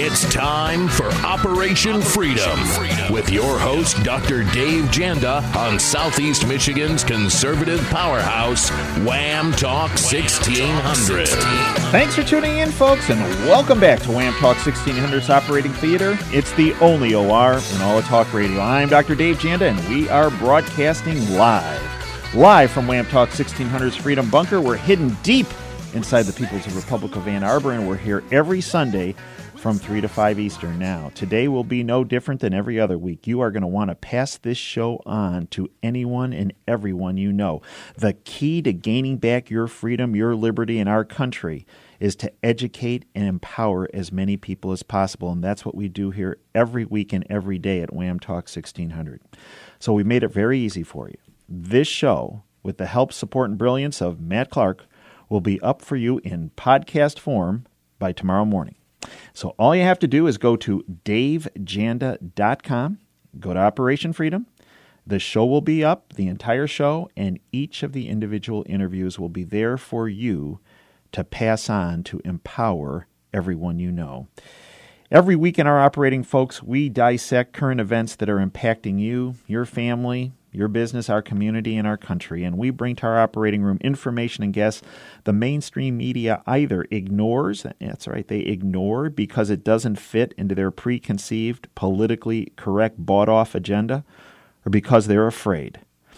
It's time for Operation Freedom with your host, Dr. Dave Janda, on Southeast Michigan's conservative powerhouse, Wham Talk 1600. Thanks for tuning in, folks, and welcome back to Wham Talk 1600's Operating Theater. It's the only OR in all of talk radio. I'm Dr. Dave Janda, and we are broadcasting live from Wham Talk 1600's Freedom Bunker. We're hidden deep inside the People's Republic of Ann Arbor, and we're here every Sunday from 3 to 5 Eastern. Now, today will be no different than every other week. You are going to want to pass this show on to anyone and everyone you know. The key to gaining back your freedom, your liberty in our country is to educate and empower as many people as possible, and that's what we do here every week and every day at Wham Talk 1600. So we made it very easy for you. This show, with the help, support, and brilliance of Matt Clark, will be up for you in podcast form by tomorrow morning. So all you have to do is go to davejanda.com, go to Operation Freedom. The show will be up, the entire show, and each of the individual interviews will be there for you to pass on to empower everyone you know. Every week in our operating, folks, we dissect current events that are impacting you, your family, your business, our community, and our country, and we bring to our operating room information and guests the mainstream media either ignores, that's right, they ignore because it doesn't fit into their preconceived, politically correct, bought-off agenda, or because they're afraid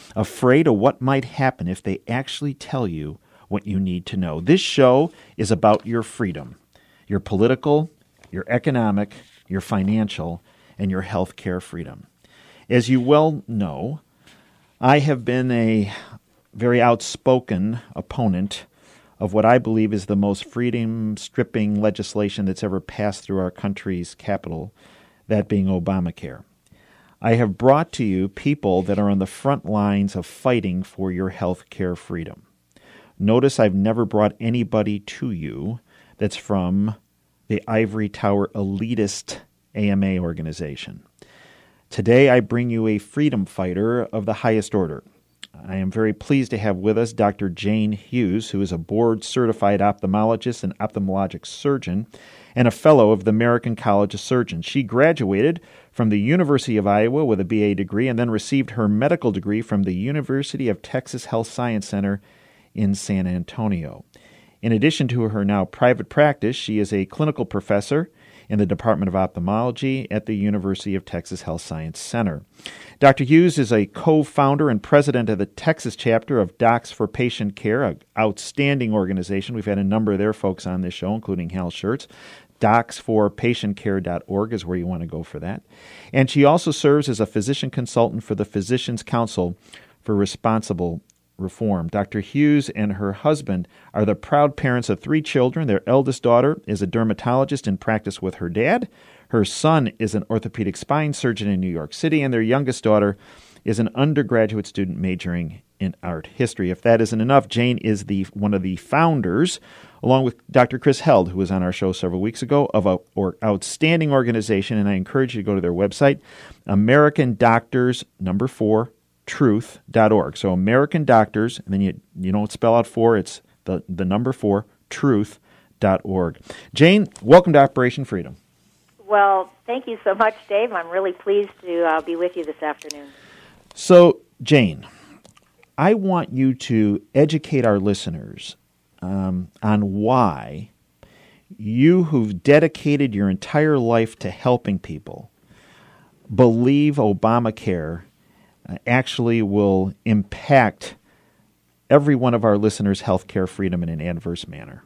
of what might happen if they actually tell you what you need to know. This show is about your freedom, your political, your economic, your financial, and your health care freedom. As you well know, I have been a very outspoken opponent of what I believe is the most freedom-stripping legislation that's ever passed through our country's capital, that being Obamacare. I have brought to you people that are on the front lines of fighting for your health care freedom. Notice I've never brought anybody to you that's from the ivory tower elitist AMA organization. Today, I bring you a freedom fighter of the highest order. I am very pleased to have with us Dr. Jane Hughes, who is a board-certified ophthalmologist and ophthalmologic surgeon and a fellow of the American College of Surgeons. She graduated from the University of Iowa with a BA degree and then received her medical degree from the University of Texas Health Science Center in San Antonio. In addition to her now private practice, she is a clinical professor in the Department of Ophthalmology at the University of Texas Health Science Center. Dr. Hughes is a co-founder and president of the Texas chapter of Docs for Patient Care, an outstanding organization. We've had a number of their folks on this show, including Hal Schertz. docsforpatientcare.org is where you want to go for that. And she also serves as a physician consultant for the Physicians Council for Responsible Reform. Dr. Hughes and her husband are the proud parents of 3 children. Their eldest daughter is a dermatologist in practice with her dad. Her son is an orthopedic spine surgeon in New York City, and their youngest daughter is an undergraduate student majoring in art history. If that isn't enough, Jane is one of the founders, along with Dr. Chris Held, who was on our show several weeks ago, of an outstanding organization, and I encourage you to go to their website, American Doctors, 4, truth.org. So American Doctors, and then you don't spell out 4, it's the 4, truth.org. Jane, welcome to Operation Freedom. Well, thank you so much, Dave. I'm really pleased to be with you this afternoon. So, Jane, I want you to educate our listeners on why you, who've dedicated your entire life to helping people, believe Obamacare actually will impact every one of our listeners' health care freedom in an adverse manner.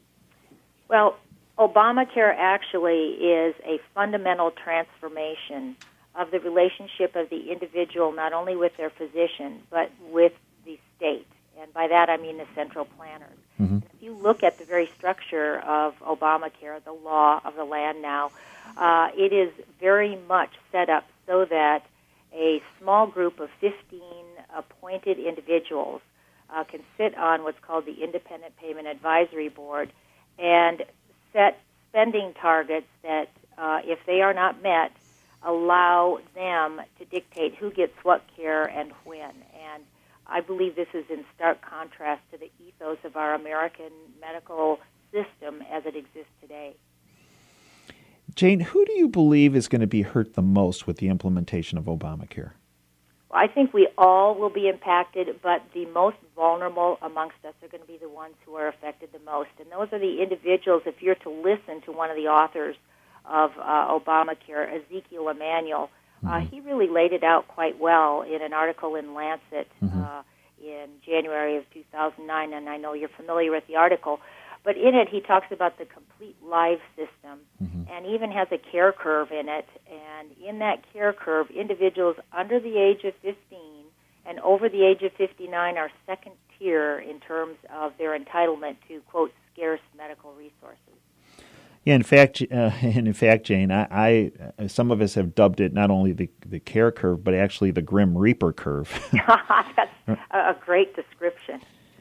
Well, Obamacare actually is a fundamental transformation of the relationship of the individual, not only with their physician, but with the state. And by that I mean the central planners. Mm-hmm. If you look at the very structure of Obamacare, the law of the land now, it is very much set up so that a small group of 15 appointed individuals can sit on what's called the Independent Payment Advisory Board and set spending targets that, if they are not met, allow them to dictate who gets what care and when. And I believe this is in stark contrast to the ethos of our American medical system as it exists today. Jane, who do you believe is going to be hurt the most with the implementation of Obamacare? I think we all will be impacted, but the most vulnerable amongst us are going to be the ones who are affected the most. And those are the individuals, if you're to listen to one of the authors of Obamacare, Ezekiel Emanuel, he really laid it out quite well in an article in Lancet in January of 2009, and I know you're familiar with the article. But in it, he talks about the complete life system and even has a care curve in it. And in that care curve, individuals under the age of 15 and over the age of 59 are second tier in terms of their entitlement to, quote, scarce medical resources. Yeah, in fact, Jane, I some of us have dubbed it not only the care curve, but actually the Grim Reaper curve. That's a great description.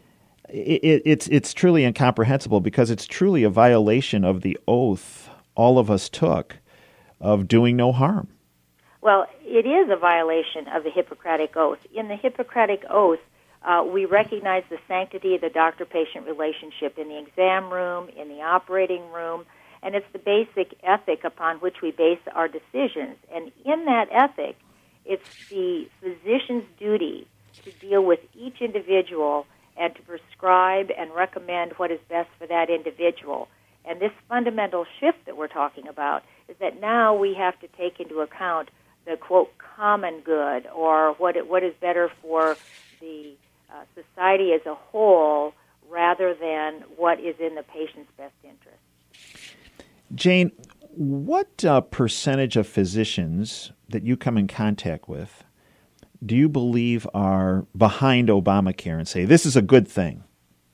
It's truly incomprehensible because it's truly a violation of the oath all of us took of doing no harm. Well, it is a violation of the Hippocratic Oath. In the Hippocratic Oath, we recognize the sanctity of the doctor-patient relationship in the exam room, in the operating room, and it's the basic ethic upon which we base our decisions. And in that ethic, it's the physician's duty to deal with each individual and to prescribe and recommend what is best for that individual. And this fundamental shift that we're talking about is that now we have to take into account the, quote, common good, or what is better for the society as a whole rather than what is in the patient's best interest. Jane, what percentage of physicians that you come in contact with do you believe are behind Obamacare and say, this is a good thing?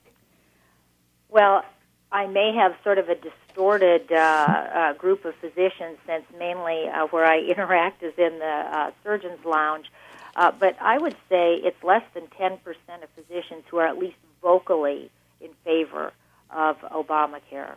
Well, I may have sort of a distorted group of physicians, since mainly where I interact is in the surgeon's lounge. But I would say it's less than 10% of physicians who are at least vocally in favor of Obamacare.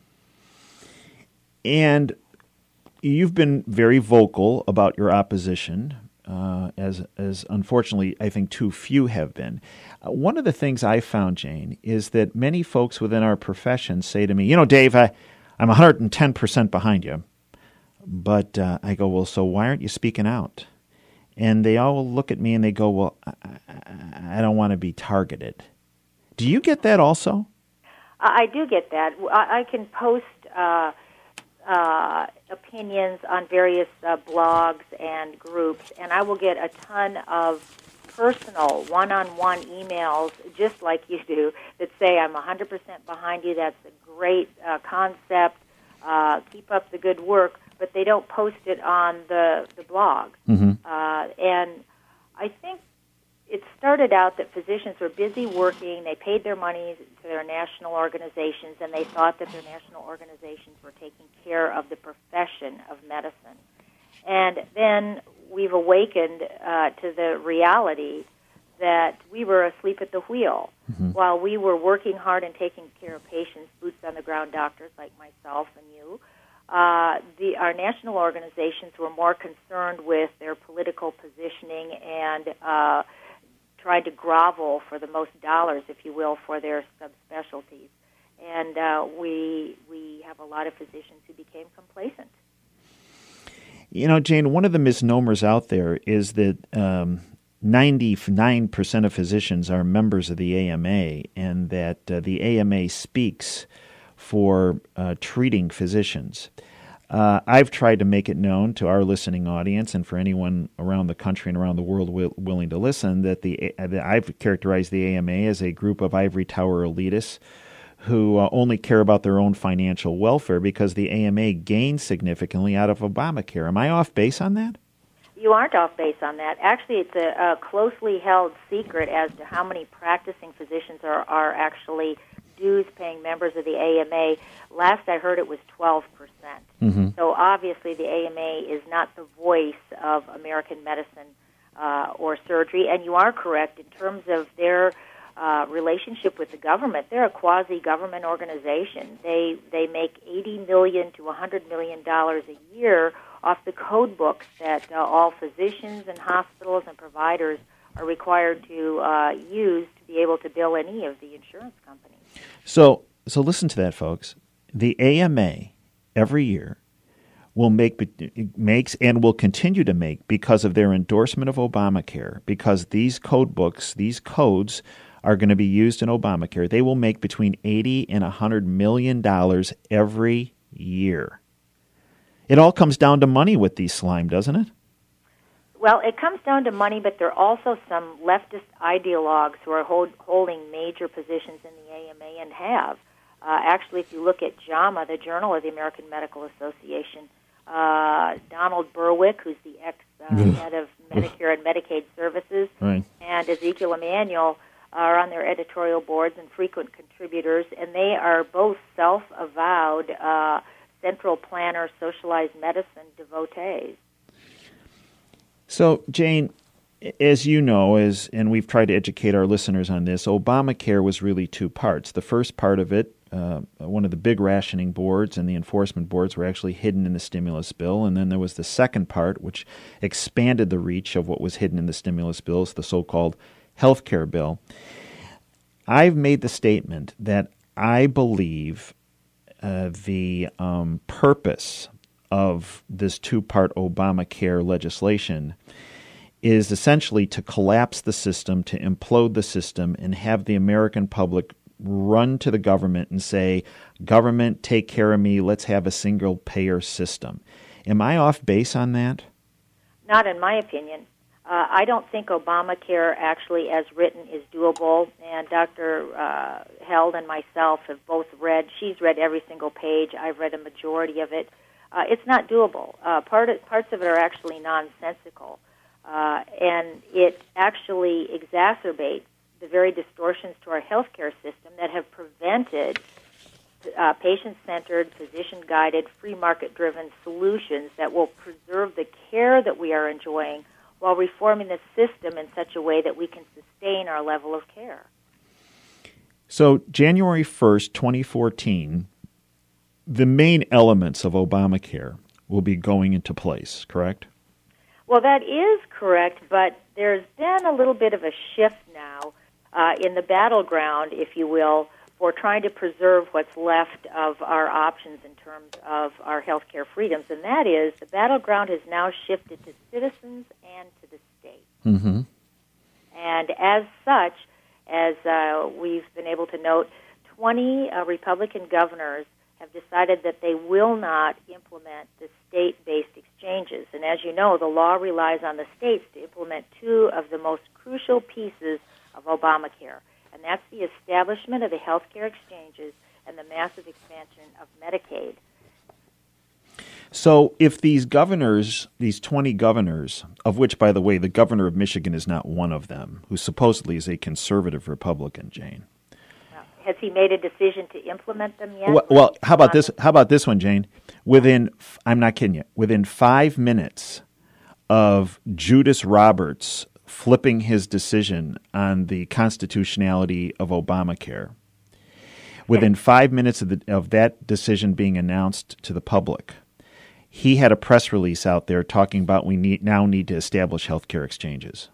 And you've been very vocal about your opposition, as unfortunately I think too few have been. One of the things I found, Jane, is that many folks within our profession say to me, Dave, I'm 110% behind you. But I go, well, so why aren't you speaking out? And they all look at me and they go, well, I don't want to be targeted. Do you get that also? I do get that. I can post opinions on various blogs and groups, and I will get a ton of personal one-on-one emails, just like you do, that say, I'm 100% behind you, that's a great concept, keep up the good work, but they don't post it on the blog. And I think it started out that physicians were busy working, they paid their money to their national organizations, and they thought that their national organizations were taking care of the profession of medicine. And then we've awakened to the reality that we were asleep at the wheel. While we were working hard and taking care of patients, boots-on-the-ground doctors like myself and you, our national organizations were more concerned with their political positioning and trying to grovel for the most dollars, if you will, for their subspecialties. And we have a lot of physicians who became complacent. Jane, one of the misnomers out there is that 99% of physicians are members of the AMA, and that the AMA speaks for treating physicians. I've tried to make it known to our listening audience and for anyone around the country and around the world willing to listen that I've characterized the AMA as a group of ivory tower elitists who only care about their own financial welfare because the AMA gained significantly out of Obamacare. Am I off base on that? You aren't off base on that. Actually, it's a closely held secret as to how many practicing physicians are actually dues-paying members of the AMA. Last I heard, it was 12%. So obviously the AMA is not the voice of American medicine or surgery. And you are correct in terms of their relationship with the government. They're a quasi-government organization. They make $80 million to $100 million a year off the code books that all physicians and hospitals and providers are required to use to be able to bill any of the insurance companies. So listen to that, folks. The AMA every year makes and will continue to make because of their endorsement of Obamacare, because these code books, these codes are going to be used in Obamacare. They will make between $80 and $100 million every year. It all comes down to money with these slime, doesn't it? Well, it comes down to money, but there are also some leftist ideologues who are holding major positions in the AMA and have. Actually, if you look at JAMA, the Journal of the American Medical Association, Donald Berwick, who's the ex-head of Medicare and Medicaid Services, right, and Ezekiel Emanuel are on their editorial boards and frequent contributors, and they are both self-avowed central planner, socialized medicine devotees. So, Jane, as you know, and we've tried to educate our listeners on this, Obamacare was really two parts. The first part of it, one of the big rationing boards and the enforcement boards were actually hidden in the stimulus bill, and then there was the second part, which expanded the reach of what was hidden in the stimulus bills, the so-called health care bill. I've made the statement that I believe the purpose of this two-part Obamacare legislation is essentially to collapse the system, to implode the system, and have the American public run to the government and say, government, take care of me, let's have a single-payer system. Am I off base on that? Not in my opinion. I don't think Obamacare actually, as written, is doable, and Dr. Held and myself have both read. She's read every single page. I've read a majority of it. It's not doable. Parts of it are actually nonsensical, and it actually exacerbates the very distortions to our healthcare system that have prevented patient-centered, physician-guided, free market-driven solutions that will preserve the care that we are enjoying while reforming the system in such a way that we can sustain our level of care. So January 1st, 2014, the main elements of Obamacare will be going into place, correct? Well, that is correct, but there's been a little bit of a shift now in the battleground, if you will, for trying to preserve what's left of our options in terms of our health care freedoms, and that is the battleground has now shifted to citizens and to the state. Mm-hmm. And as such, as we've been able to note, 20 Republican governors have decided that they will not implement the state-based exchanges. And as you know, the law relies on the states to implement two of the most crucial pieces of Obamacare, and that's the establishment of the health care exchanges and the massive expansion of Medicaid. So if these governors, these 20 governors, of which, by the way, the governor of Michigan is not one of them, who supposedly is a conservative Republican, Jane. Has he made a decision to implement them yet? Well, how about this? How about this one, Jane? I'm not kidding you, within 5 minutes of Judas Roberts flipping his decision on the constitutionality of Obamacare, within 5 minutes of that decision being announced to the public, he had a press release out there talking about we now need to establish health care exchanges.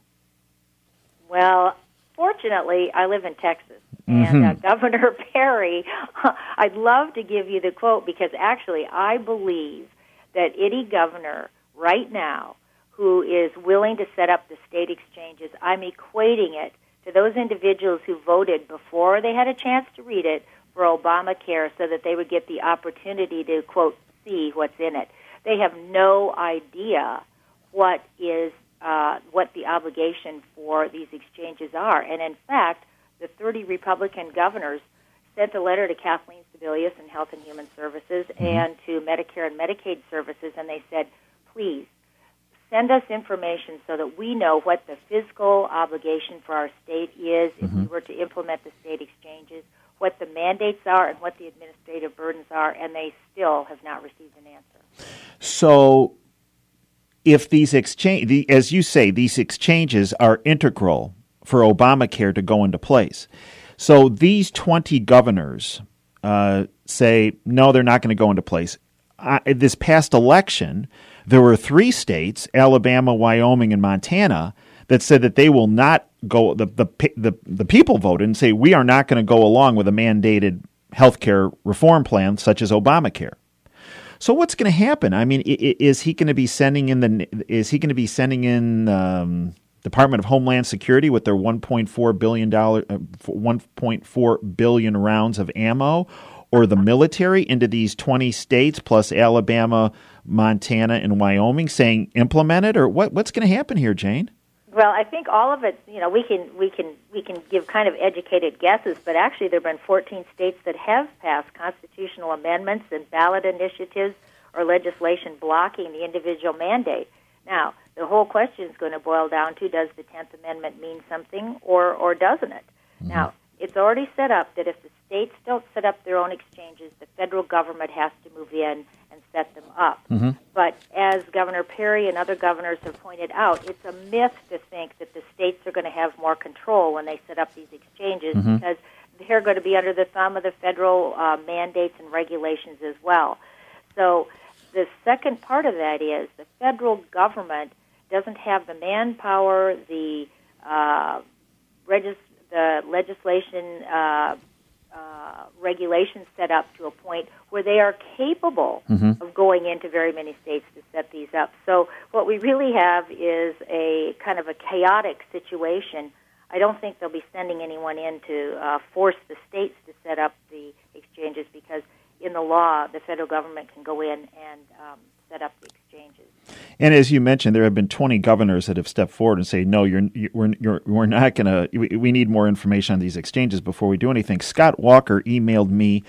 Well, fortunately, I live in Texas, and Governor Perry, I'd love to give you the quote because actually I believe that any governor right now who is willing to set up the state exchanges, I'm equating it to those individuals who voted before they had a chance to read it for Obamacare so that they would get the opportunity to, quote, see what's in it. They have no idea what the obligation for these exchanges are. And in fact, the 30 Republican governors sent a letter to Kathleen Sebelius in Health and Human Services and to Medicare and Medicaid Services, and they said, please, send us information so that we know what the fiscal obligation for our state is if we were to implement the state exchanges, what the mandates are, and what the administrative burdens are, and they still have not received an answer. So if these as you say, these exchanges are integral for Obamacare to go into place. So these 20 governors say, no, they're not going to go into place. This past election, there were 3 states, Alabama, Wyoming, and Montana, that said that they will not go. The people voted and say we are not going to go along with a mandated health care reform plan such as Obamacare. So what's going to happen? I mean, is he going to be sending in Department of Homeland Security with their $1.4 billion rounds of ammo, or the military into these 20 states plus Alabama, Montana, and Wyoming, saying implement it, or what's going to happen here, Jane? Well, I think all of it. We can give kind of educated guesses, but actually there have been 14 states that have passed constitutional amendments and ballot initiatives or legislation blocking the individual mandate. Now, the whole question is going to boil down to, does the 10th Amendment mean something or doesn't it? Mm-hmm. Now, it's already set up that if the states don't set up their own exchanges, the federal government has to move in and set them up. Mm-hmm. But as Governor Perry and other governors have pointed out, it's a myth to think that the states are going to have more control when they set up these exchanges, mm-hmm. because they're going to be under the thumb of the federal mandates and regulations as well. So the second part of that is the federal government doesn't have the manpower, the legislation, regulations set up to a point where they are capable mm-hmm. of going into very many states to set these up. So what we really have is a kind of a chaotic situation. I don't think they'll be sending anyone in to force the states to set up the exchanges, because in the law, the federal government can go in and set up the exchanges. And as you mentioned, there have been 20 governors that have stepped forward and say, no, we're not going to. We need more information on these exchanges before we do anything. Scott Walker emailed me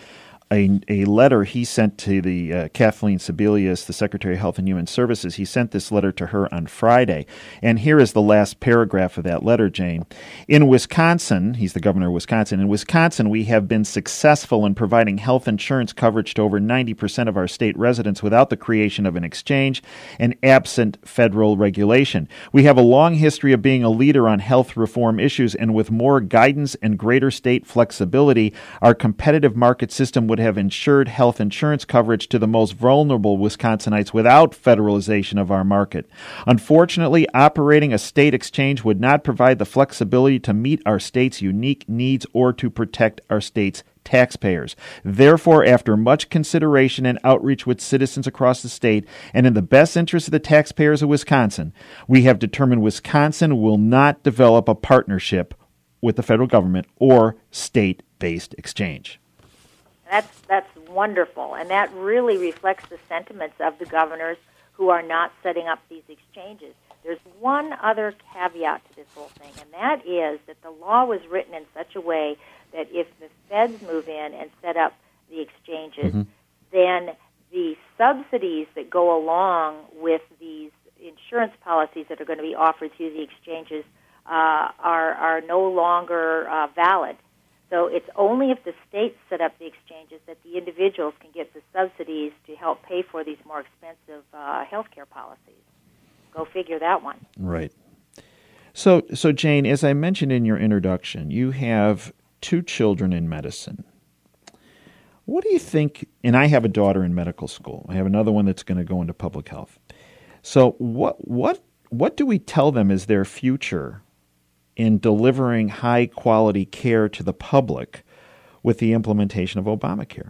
a letter he sent to the Kathleen Sebelius, the Secretary of Health and Human Services. He sent this letter to her on Friday. And here is the last paragraph of that letter, Jane. In Wisconsin, he's the governor of Wisconsin, in Wisconsin, we have been successful in providing health insurance coverage to over 90% of our state residents without the creation of an exchange and absent federal regulation. We have a long history of being a leader on health reform issues, and with more guidance and greater state flexibility, our competitive market system would have ensured health insurance coverage to the most vulnerable Wisconsinites without federalization of our market. Unfortunately, operating a state exchange would not provide the flexibility to meet our state's unique needs or to protect our state's taxpayers. Therefore, after much consideration and outreach with citizens across the state, and in the best interest of the taxpayers of Wisconsin, we have determined Wisconsin will not develop a partnership with the federal government or state-based exchange. That's wonderful, and that really reflects the sentiments of the governors who are not setting up these exchanges. There's one other caveat to this whole thing, and that is that the law was written in such a way that if the feds move in and set up the exchanges, mm-hmm. then the subsidies that go along with these insurance policies that are going to be offered through the exchanges are no longer valid. So it's only if the states set up the exchanges that the individuals can get the subsidies to help pay for these more expensive health care policies. Go figure that one. Right. So Jane, as I mentioned in your introduction, you have 2 children in medicine. What do you think, and I have a daughter in medical school. I have another one that's going to go into public health. So what do we tell them is their future in delivering high-quality care to the public with the implementation of Obamacare?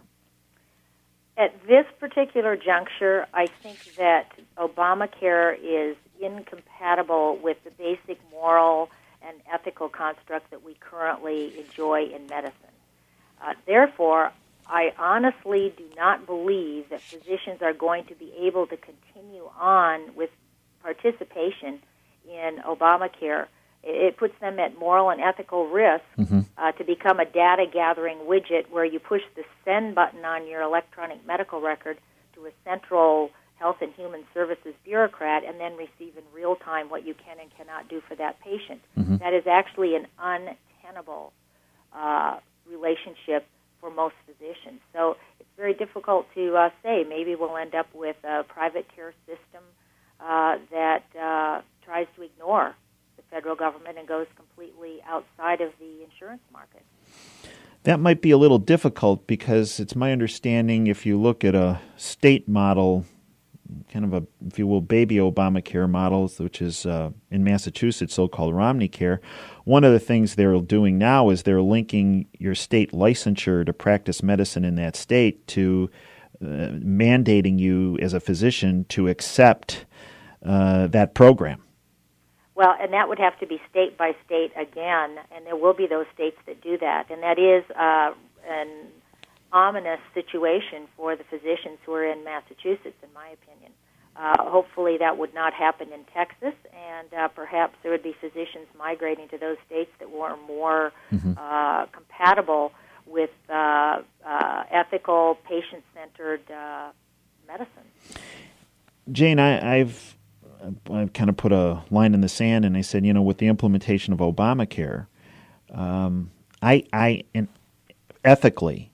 At this particular juncture, I think that Obamacare is incompatible with the basic moral and ethical construct that we currently enjoy in medicine. Therefore, I honestly do not believe that physicians are going to be able to continue on with participation in Obamacare. It puts them at moral and ethical risk mm-hmm. To become a data-gathering widget where you push the send button on your electronic medical record to a central health and human services bureaucrat and then receive in real time what you can and cannot do for that patient. Mm-hmm. That is actually an untenable relationship for most physicians. So it's very difficult to say. Maybe we'll end up with a private care system that tries to ignore federal government and goes completely outside of the insurance market. That might be a little difficult because it's my understanding if you look at a state model, kind of a, if you will, baby Obamacare model, which is in Massachusetts, so-called Romney Care, one of the things they're doing now is they're linking your state licensure to practice medicine in that state to mandating you as a physician to accept that program. Well, and that would have to be state by state again, and there will be those states that do that. And that is an ominous situation for the physicians who are in Massachusetts, in my opinion. Hopefully that would not happen in Texas, and perhaps there would be physicians migrating to those states that were more compatible with ethical, patient-centered medicine. Jane, I've kind of put a line in the sand, and I said, with the implementation of Obamacare, I ethically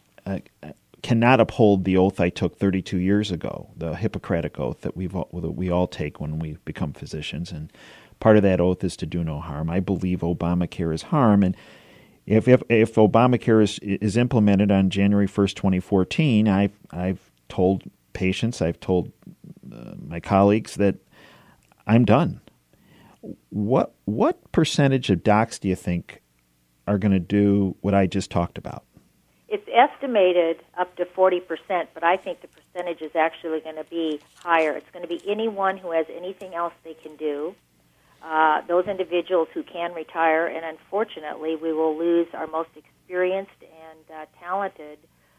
cannot uphold the oath I took 32 years ago, the Hippocratic Oath that we all take when we become physicians, and part of that oath is to do no harm. I believe Obamacare is harm, and if Obamacare is implemented on January 1st, 2014, I've told patients, I've told my colleagues that I'm done. What percentage of docs do you think are going to do what I just talked about? It's estimated up to 40%, but I think the percentage is actually going to be higher. It's going to be anyone who has anything else they can do, those individuals who can retire, and unfortunately we will lose our most experienced and talented,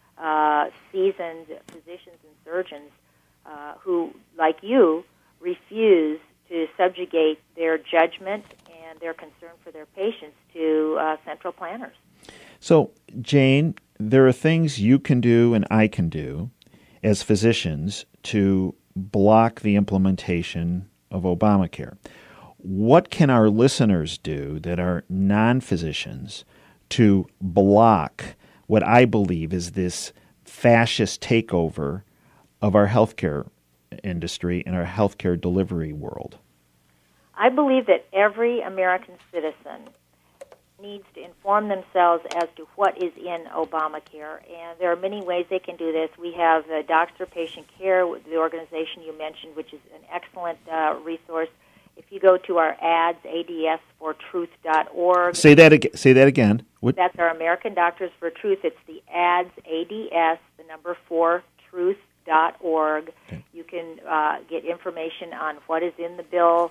seasoned physicians and surgeons who, like you, refuse to subjugate their judgment and their concern for their patients to central planners. So, Jane, there are things you can do and I can do as physicians to block the implementation of Obamacare. What can our listeners do that are non-physicians to block what I believe is this fascist takeover of our healthcare industry and our healthcare delivery world? I believe that every American citizen needs to inform themselves as to what is in Obamacare, and there are many ways they can do this. We have Docs for Patient Care, the organization you mentioned, which is an excellent resource. If you go to our ads, adsfortruth.org. Say that again. What? That's our American Doctors for Truth. It's the ads, ADS, the number 4, truth.org. Okay. You can get information on what is in the bill,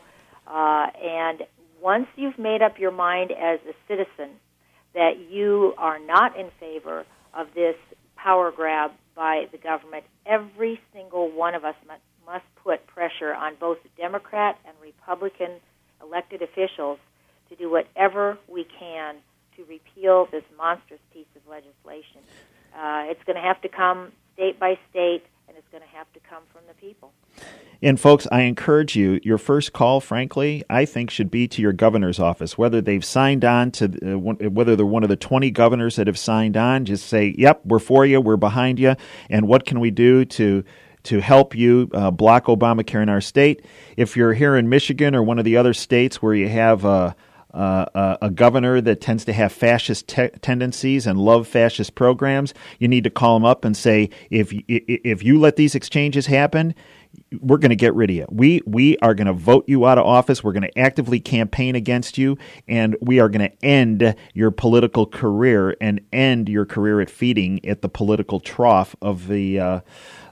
and once you've made up your mind as a citizen that you are not in favor of this power grab by the government, every single one of us must put pressure on both Democrat and Republican elected officials to do whatever we can to repeal this monstrous piece of legislation. It's going to have to come state by state, and it's going to have to come from the people. And folks, I encourage you, your first call, frankly, I think should be to your governor's office. Whether they've signed on to, whether they're one of the 20 governors that have signed on, just say, yep, we're for you, we're behind you, and what can we do to help you block Obamacare in our state? If you're here in Michigan or one of the other states where you have a governor that tends to have fascist tendencies and love fascist programs, you need to call him up and say, if you let these exchanges happen, we're going to get rid of you. We are going to vote you out of office. We're going to actively campaign against you, and we are going to end your political career and end your career at feeding at the political trough of the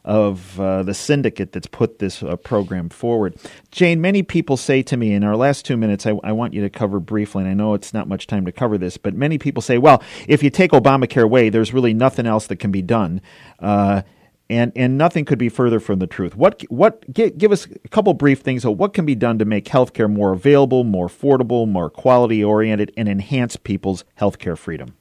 syndicate that's put this program forward. Jane, many people say to me, in our last 2 minutes, I want you to cover briefly, and I know it's not much time to cover this, but many people say, well, if you take Obamacare away, there's really nothing else that can be done, and nothing could be further from the truth. Give us a couple brief things of what can be done to make healthcare more available, more affordable, more quality-oriented, and enhance people's healthcare freedom.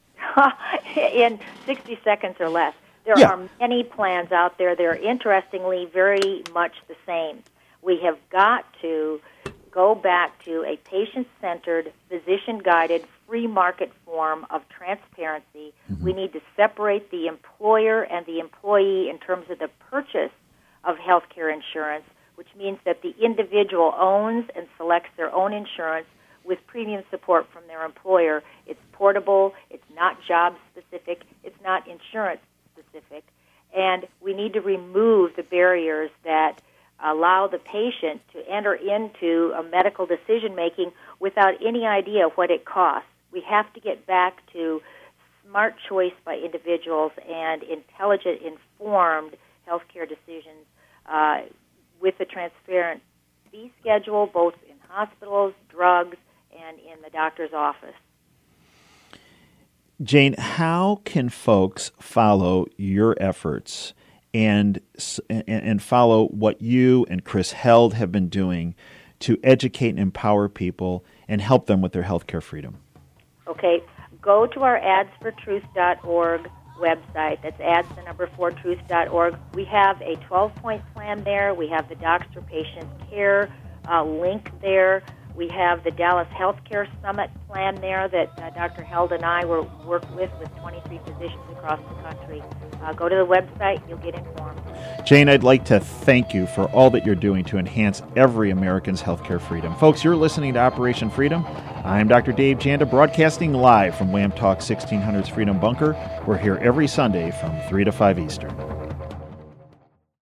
In 60 seconds or less. There are many plans out there. They're interestingly very much the same. We have got to go back to a patient-centered, physician-guided, free market form of transparency. Mm-hmm. We need to separate the employer and the employee in terms of the purchase of health care insurance, which means that the individual owns and selects their own insurance with premium support from their employer. It's portable, it's not job-specific, it's not insurance-specific, and we need to remove the barriers that allow the patient to enter into a medical decision-making without any idea of what it costs. We have to get back to smart choice by individuals and intelligent, informed healthcare decisions with a transparent fee schedule, both in hospitals, drugs, and in the doctor's office. Jane, how can folks follow your efforts and follow what you and Chris Held have been doing to educate and empower people and help them with their healthcare freedom? Okay, go to our adsfortruth.org website. That's ads4truth.org. We have a 12-point plan there. We have the Docs for Patient Care link there. We have the Dallas Healthcare Summit plan there that Dr. Held and I will work with 23 physicians across the country. Go to the website, you'll get informed. Jane, I'd like to thank you for all that you're doing to enhance every American's healthcare freedom. Folks, you're listening to Operation Freedom. I'm Dr. Dave Janda, broadcasting live from Wham Talk 1600's Freedom Bunker. We're here every Sunday from 3 to 5 Eastern.